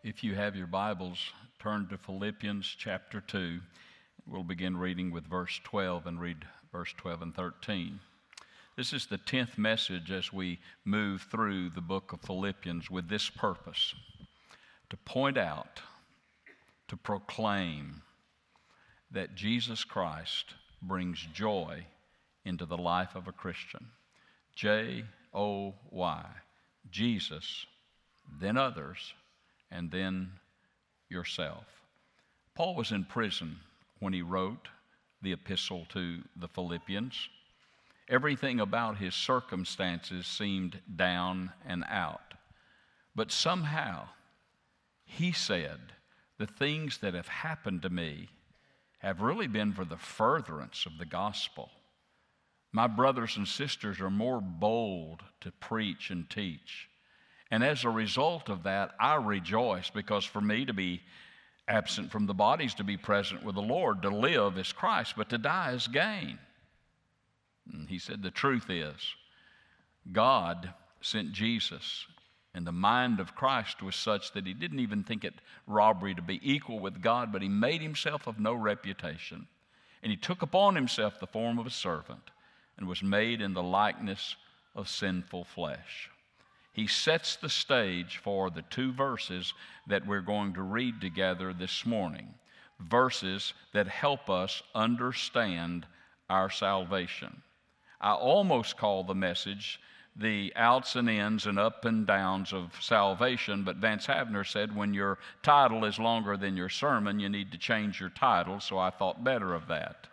If you have your Bibles, turn to Philippians chapter 2. We'll begin reading with verse 12 and read verse 12 and 13. This is the 10th message as we move through the book of Philippians with this purpose: to point out, to proclaim that Jesus Christ brings joy into the life of a Christian. J-O-Y, Jesus, then others, and then yourself. Paul was in prison when he wrote the epistle to the Philippians. Everything about his circumstances seemed down and out. But somehow, he said, the things that have happened to me have really been for the furtherance of the gospel. My brothers and sisters are more bold to preach and teach. And as a result of that, I rejoice, because for me to be absent from the body is to be present with the Lord. To live is Christ, but to die is gain. And he said the truth is, God sent Jesus, and the mind of Christ was such that he didn't even think it robbery to be equal with God, but he made himself of no reputation. And he took upon himself the form of a servant and was made in the likeness of sinful flesh. He sets the stage for the two verses that we're going to read together this morning, verses that help us understand our salvation. I almost call the message the outs and ins and up and downs of salvation, but Vance Havner said when your title is longer than your sermon, you need to change your title, so I thought better of that.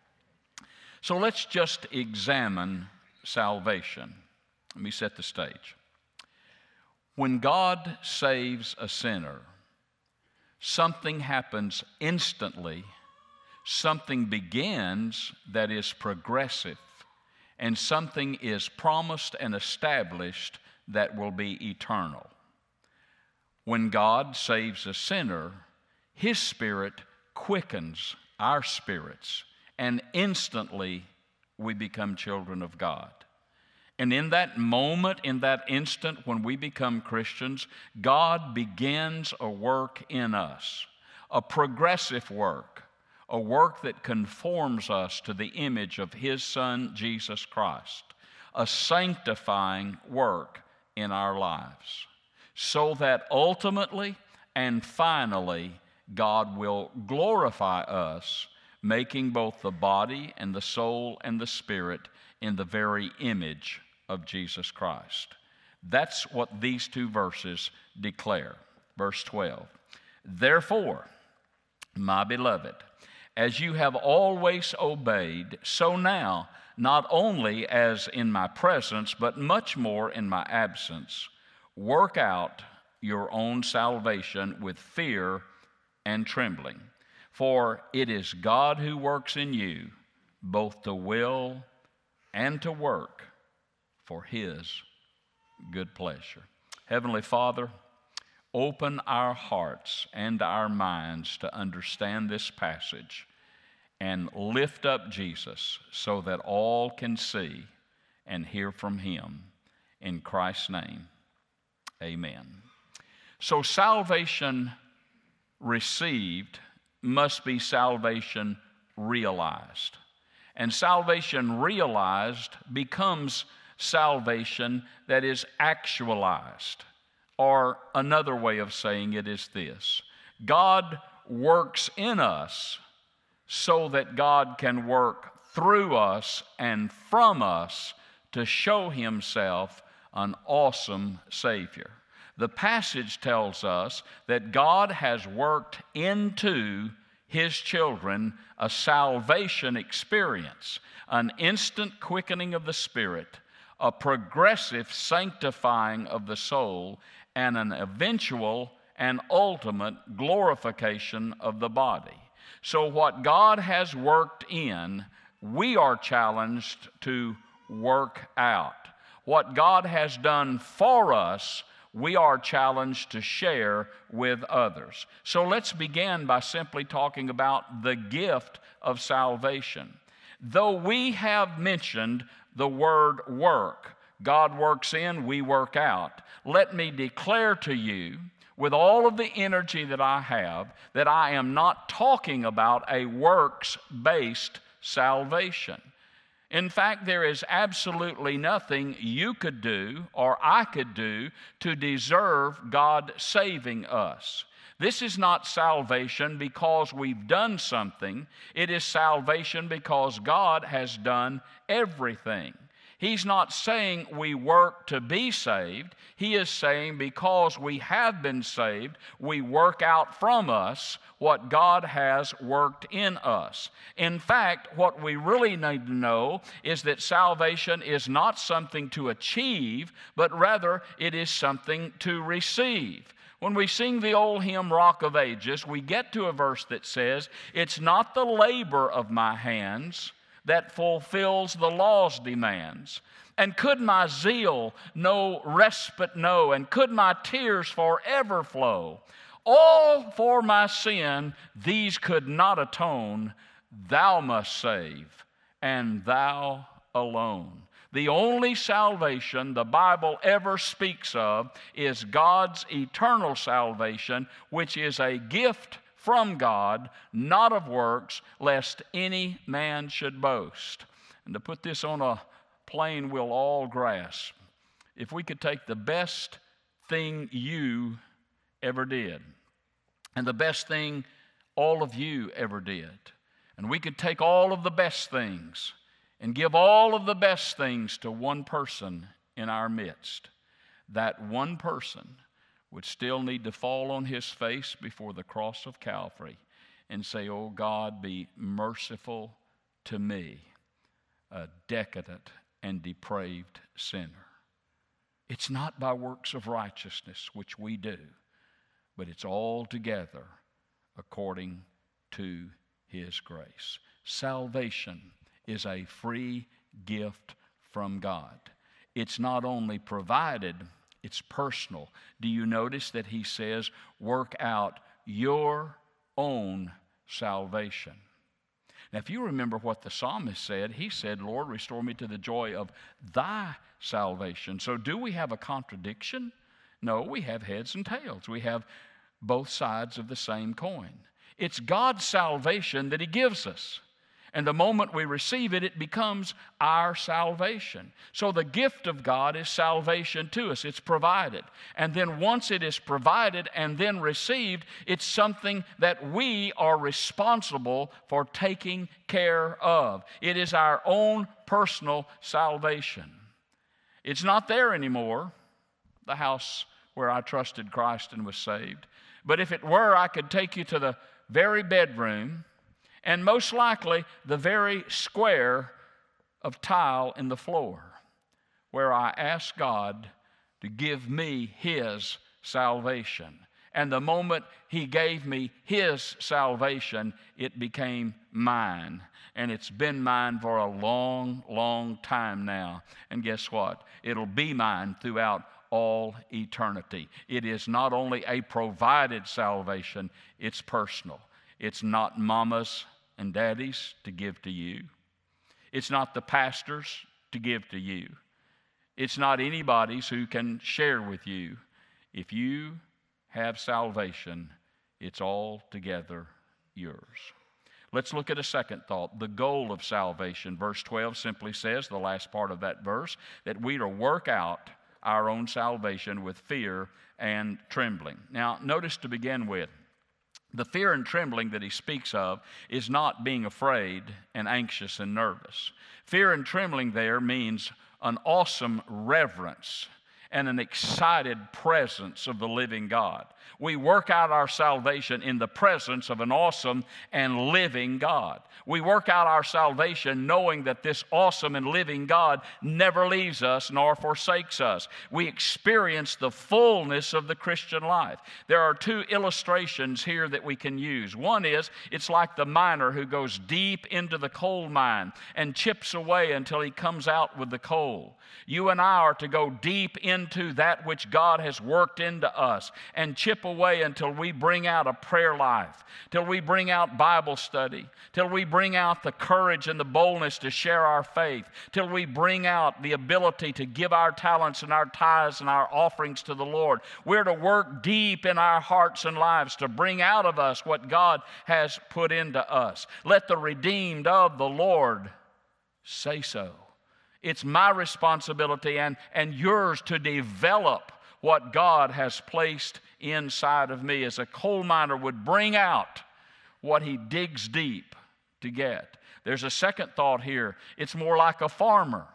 So let's just examine salvation. Let me set the stage. When God saves a sinner, something happens instantly, something begins that is progressive, and something is promised and established that will be eternal. When God saves a sinner, His Spirit quickens our spirits, and instantly we become children of God. And in that moment, in that instant when we become Christians, God begins a work in us, a progressive work, a work that conforms us to the image of His Son, Jesus Christ, a sanctifying work in our lives, so that ultimately and finally God will glorify us, making both the body and the soul and the spirit in the very image of Jesus Christ. That's what these two verses declare. Verse 12, therefore, my beloved, as you have always obeyed, so now, not only as in my presence, but much more in my absence, work out your own salvation with fear and trembling. For it is God who works in you, both to will and to work for His good pleasure. Heavenly Father, open our hearts and our minds to understand this passage and lift up Jesus so that all can see and hear from Him. In Christ's name, amen. So salvation received must be salvation realized. And salvation realized becomes salvation that is actualized. Or another way of saying it is this: God works in us so that God can work through us and from us to show Himself an awesome Savior. The passage tells us that God has worked into His children a salvation experience, an instant quickening of the Spirit, a progressive sanctifying of the soul, and an eventual and ultimate glorification of the body. So what God has worked in, we are challenged to work out. What God has done for us, we are challenged to share with others. So let's begin by simply talking about the gift of salvation. Though we have mentioned the word work, God works in, we work out. Let me declare to you, with all of the energy that I have, that I am not talking about a works-based salvation. In fact, there is absolutely nothing you could do or I could do to deserve God saving us. This is not salvation because we've done something. It is salvation because God has done everything. He's not saying we work to be saved. He is saying because we have been saved, we work out from us what God has worked in us. In fact, what we really need to know is that salvation is not something to achieve, but rather it is something to receive. When we sing the old hymn, Rock of Ages, we get to a verse that says, "It's not the labor of my hands that fulfills the law's demands. And could my zeal no respite know, and could my tears forever flow, all for my sin these could not atone. Thou must save, and thou alone." The only salvation the Bible ever speaks of is God's eternal salvation, which is a gift from God, not of works, lest any man should boast. And to put this on a plane we'll all grasp, if we could take the best thing you ever did, and the best thing all of you ever did, and we could take all of the best things and give all of the best things to one person in our midst, that one person would still need to fall on his face before the cross of Calvary and say, "Oh God, be merciful to me, a decadent and depraved sinner." It's not by works of righteousness, which we do, but it's altogether according to His grace. Salvation is a free gift from God. It's not only provided, it's personal. Do you notice that he says, work out your own salvation? Now, if you remember what the psalmist said, he said, "Lord, restore me to the joy of thy salvation." So do we have a contradiction? No, we have heads and tails. We have both sides of the same coin. It's God's salvation that he gives us. And the moment we receive it, it becomes our salvation. So the gift of God is salvation to us. It's provided. And then once it is provided and then received, it's something that we are responsible for taking care of. It is our own personal salvation. It's not there anymore, the house where I trusted Christ and was saved. But if it were, I could take you to the very bedroom, and most likely the very square of tile in the floor, where I asked God to give me His salvation. And the moment He gave me His salvation, it became mine. And it's been mine for a long, long time now. And guess what? It'll be mine throughout all eternity. It is not only a provided salvation, it's personal. It's not mama's and daddies to give to you. It's not the pastors to give to you. It's not anybody's who can share with you. If you have salvation, it's altogether yours. Let's look at a second thought, the goal of salvation. Verse 12 simply says, the last part of that verse, that we are to work out our own salvation with fear and trembling. Now, notice to begin with, the fear and trembling that he speaks of is not being afraid and anxious and nervous. Fear and trembling there means an awesome reverence and an excited presence of the living God. We work out our salvation in the presence of an awesome and living God. We work out our salvation knowing that this awesome and living God never leaves us nor forsakes us. We experience the fullness of the Christian life. There are two illustrations here that we can use. One is, it's like the miner who goes deep into the coal mine and chips away until he comes out with the coal. You and I are to go deep into into that which God has worked into us and chip away until we bring out a prayer life, till we bring out Bible study, till we bring out the courage and the boldness to share our faith, till we bring out the ability to give our talents and our tithes and our offerings to the Lord. We're to work deep in our hearts and lives to bring out of us what God has put into us. Let the redeemed of the Lord say so. It's my responsibility and yours to develop what God has placed inside of me, as a coal miner would bring out what he digs deep to get. There's a second thought here. It's more like a farmer.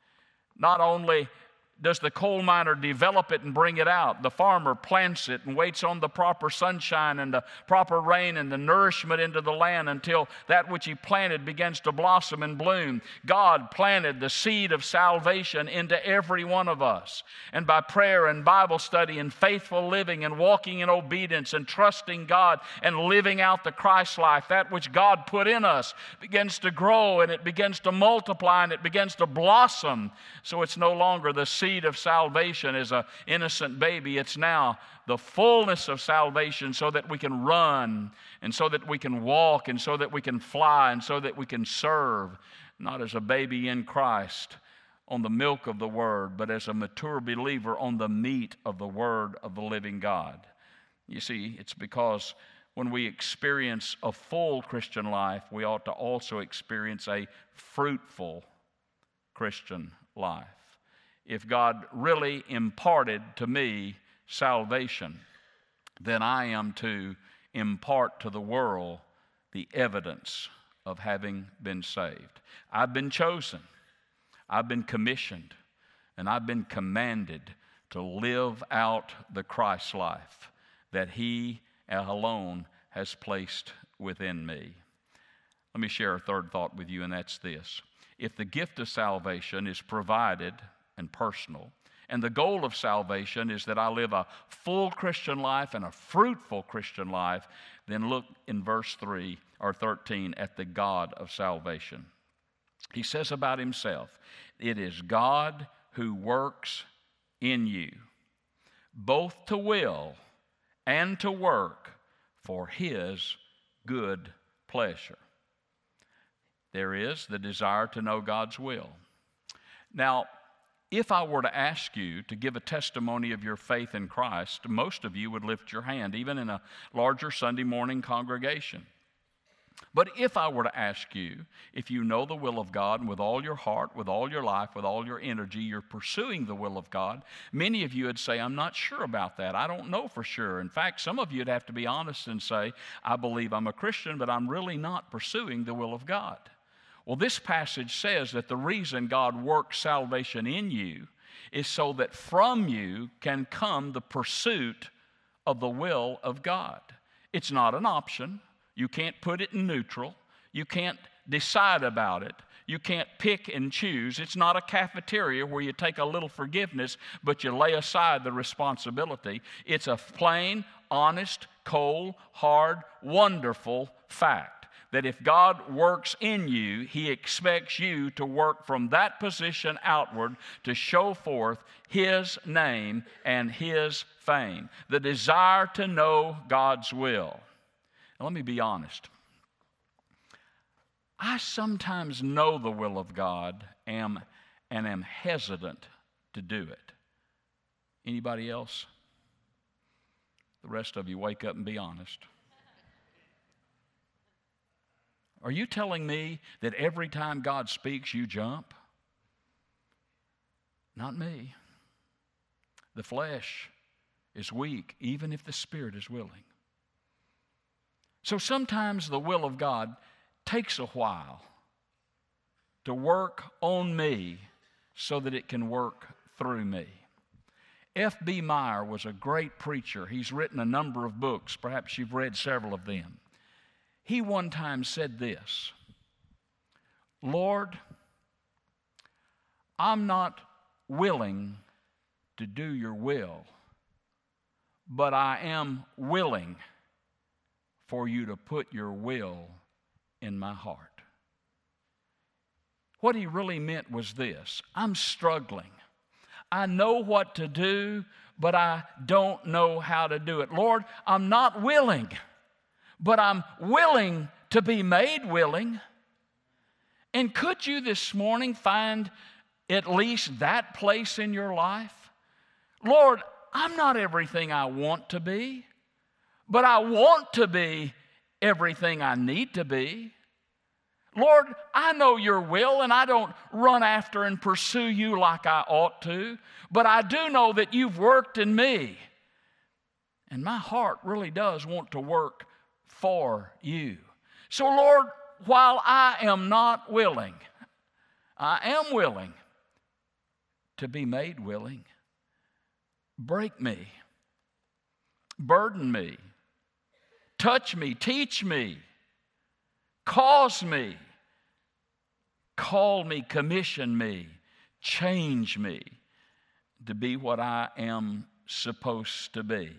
Not only does the coal miner develop it and bring it out, the farmer plants it and waits on the proper sunshine and the proper rain and the nourishment into the land until that which he planted begins to blossom and bloom. God planted the seed of salvation into every one of us. And by prayer and Bible study and faithful living and walking in obedience and trusting God and living out the Christ life, that which God put in us begins to grow and it begins to multiply and it begins to blossom. So it's no longer the seed of salvation as an innocent baby. It's now the fullness of salvation, so that we can run and so that we can walk and so that we can fly and so that we can serve, not as a baby in Christ on the milk of the Word, but as a mature believer on the meat of the Word of the living God. You see, it's because when we experience a full Christian life, we ought to also experience a fruitful Christian life. If God really imparted to me salvation, then I am to impart to the world the evidence of having been saved. I've been chosen, I've been commissioned, and I've been commanded to live out the Christ life that He alone has placed within me. Let me share a third thought with you, and that's this. If the gift of salvation is provided and personal, and the goal of salvation is that I live a full Christian life and a fruitful Christian life, then look in verse 3 or 13 at the God of salvation. He says about Himself, it is God who works in you, both to will and to work for His good pleasure. There is the desire to know God's will. Now, if I were to ask you to give a testimony of your faith in Christ, most of you would lift your hand, even in a larger Sunday morning congregation. But if I were to ask you if you know the will of God and with all your heart, with all your life, with all your energy, you're pursuing the will of God, many of you would say, I'm not sure about that. I don't know for sure. In fact, some of you would have to be honest and say, I believe I'm a Christian, but I'm really not pursuing the will of God. Well, this passage says that the reason God works salvation in you is so that from you can come the pursuit of the will of God. It's not an option. You can't put it in neutral. You can't decide about it. You can't pick and choose. It's not a cafeteria where you take a little forgiveness, but you lay aside the responsibility. It's a plain, honest, cold, hard, wonderful fact that if God works in you, He expects you to work from that position outward to show forth His name and His fame. The desire to know God's will. Now, let me be honest. I sometimes know the will of God and am hesitant to do it. Anybody else? The rest of you wake up and be honest. Are you telling me that every time God speaks, you jump? Not me. The flesh is weak, even if the Spirit is willing. So sometimes the will of God takes a while to work on me so that it can work through me. F.B. Meyer was a great preacher. He's written a number of books. Perhaps you've read several of them. He one time said this, Lord, I'm not willing to do your will, but I am willing for you to put your will in my heart. What he really meant was this, I'm struggling. I know what to do, but I don't know how to do it. Lord, I'm not willing, but I'm willing to be made willing. And could you this morning find at least that place in your life? Lord, I'm not everything I want to be, but I want to be everything I need to be. Lord, I know your will, and I don't run after and pursue you like I ought to, but I do know that you've worked in me, and my heart really does want to work for you. So, Lord, while I am not willing, I am willing to be made willing. Break me, burden me, touch me, teach me, cause me, call me, commission me, change me to be what I am supposed to be.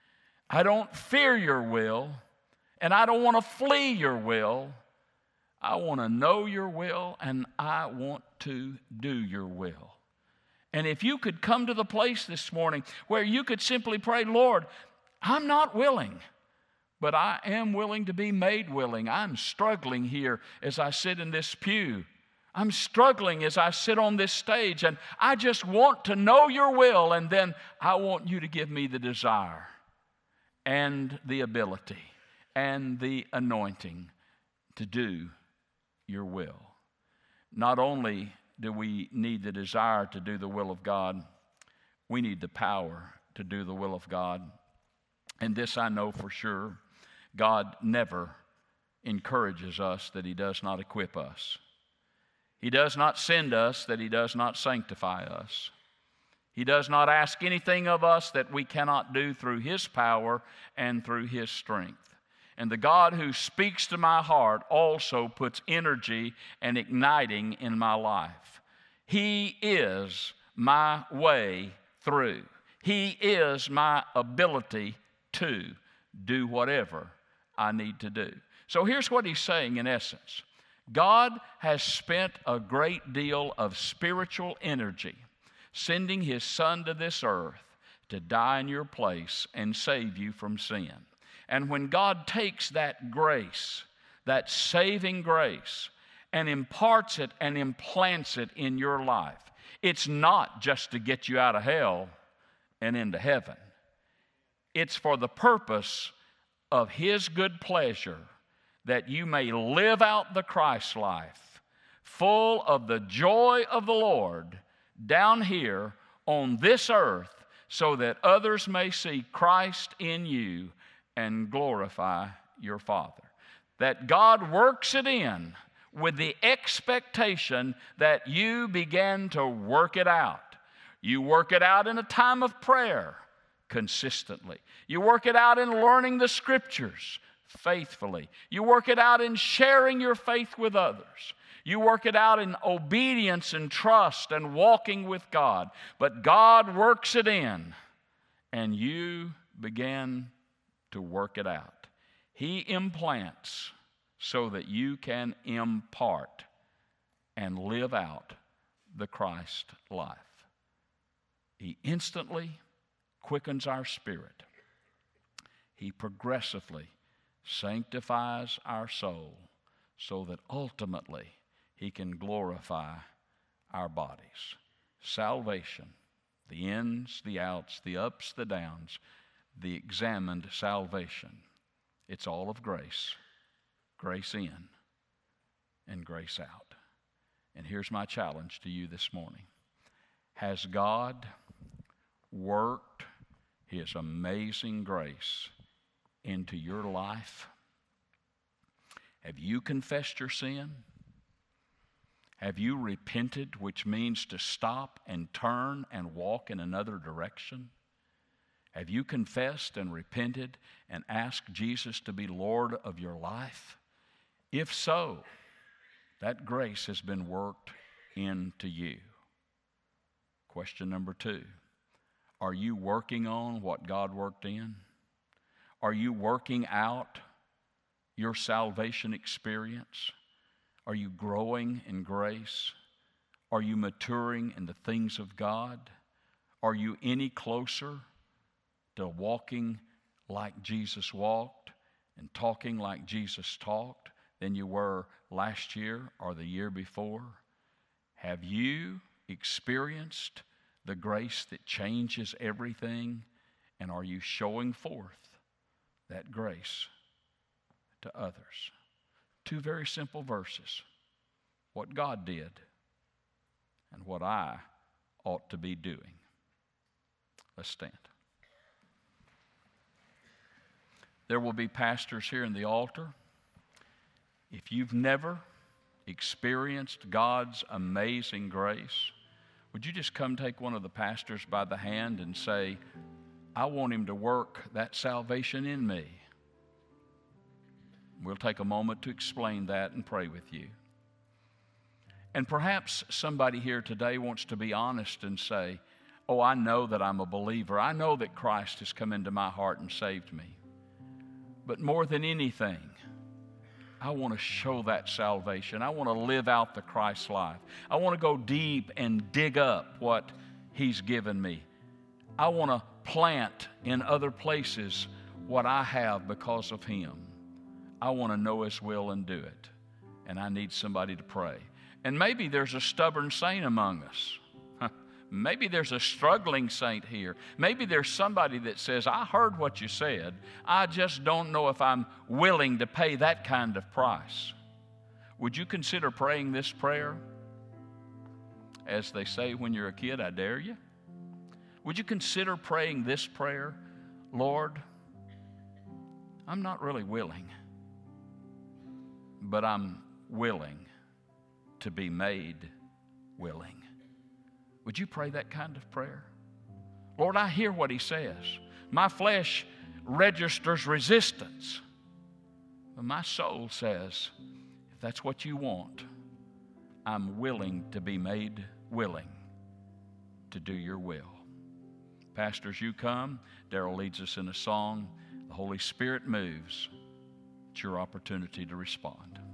I don't fear your will, and I don't want to flee your will. I want to know your will, and I want to do your will. And if you could come to the place this morning where you could simply pray, Lord, I'm not willing, but I am willing to be made willing. I'm struggling here as I sit in this pew. I'm struggling as I sit on this stage, and I just want to know your will, and then I want you to give me the desire and the ability and the anointing to do your will. Not only do we need the desire to do the will of God, we need the power to do the will of God. And this I know for sure, God never encourages us that He does not equip us. He does not send us that He does not sanctify us. He does not ask anything of us that we cannot do through His power and through His strength. And the God who speaks to my heart also puts energy and igniting in my life. He is my way through. He is my ability to do whatever I need to do. So here's what He's saying in essence. God has spent a great deal of spiritual energy sending His Son to this earth to die in your place and save you from sin. And when God takes that grace, that saving grace, and imparts it and implants it in your life, it's not just to get you out of hell and into heaven. It's for the purpose of His good pleasure that you may live out the Christ life, full of the joy of the Lord down here on this earth, so that others may see Christ in you and glorify your Father. That God works it in with the expectation that you begin to work it out. You work it out in a time of prayer consistently. You work it out in learning the Scriptures faithfully. You work it out in sharing your faith with others. You work it out in obedience and trust and walking with God. But God works it in, and you begin to work it out. He implants so that you can impart and live out the Christ life. He instantly quickens our spirit. He progressively sanctifies our soul so that ultimately He can glorify our bodies. Salvation, the ins, the outs, the ups, the downs, the examined salvation. It's all of grace. Grace in and grace out. And here's my challenge to you this morning. Has God worked His amazing grace into your life? Have you confessed your sin? Have you repented, which means to stop and turn and walk in another direction? Have you confessed and repented and asked Jesus to be Lord of your life? If so, that grace has been worked into you. Question number 2. Are you working on what God worked in? Are you working out your salvation experience? Are you growing in grace? Are you maturing in the things of God? Are you any closer to walking like Jesus walked and talking like Jesus talked than you were last year or the year before? Have you experienced the grace that changes everything? And are you showing forth that grace to others? Two very simple verses. What God did and what I ought to be doing. Let's stand. There will be pastors here in the altar. If you've never experienced God's amazing grace, would you just come take one of the pastors by the hand and say, I want him to work that salvation in me. We'll take a moment to explain that and pray with you. And perhaps somebody here today wants to be honest and say, oh, I know that I'm a believer. I know that Christ has come into my heart and saved me. But more than anything, I want to show that salvation. I want to live out the Christ life. I want to go deep and dig up what He's given me. I want to plant in other places what I have because of Him. I want to know His will and do it. And I need somebody to pray. And maybe there's a stubborn saint among us. Maybe there's a struggling saint here. Maybe there's somebody that says, I heard what you said. I just don't know if I'm willing to pay that kind of price. Would you consider praying this prayer? As they say when you're a kid, I dare you. Would you consider praying this prayer? Lord, I'm not really willing, but I'm willing to be made willing. Would you pray that kind of prayer? Lord, I hear what He says. My flesh registers resistance. But my soul says, if that's what you want, I'm willing to be made willing to do your will. Pastors, you come. Darrell leads us in a song. The Holy Spirit moves. It's your opportunity to respond.